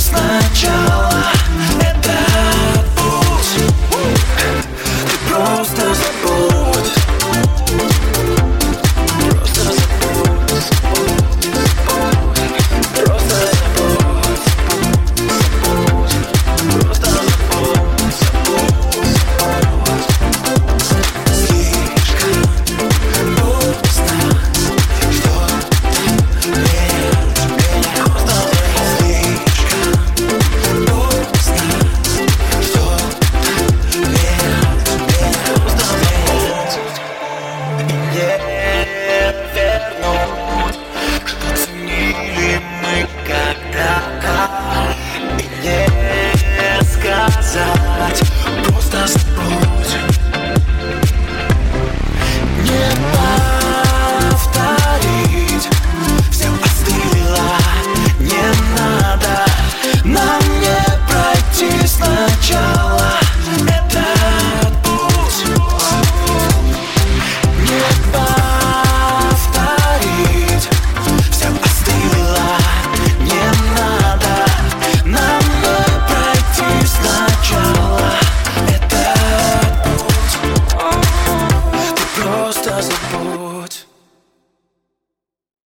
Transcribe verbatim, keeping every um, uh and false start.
сначала этот путь. Ты просто забудь, просто забудь, просто забудь, просто забудь, забудь. Слишком грустно, что ты между меня просто слишком грустно, что ты между меня просто и не вернуть, что ценили мы когда-то, и не сказать.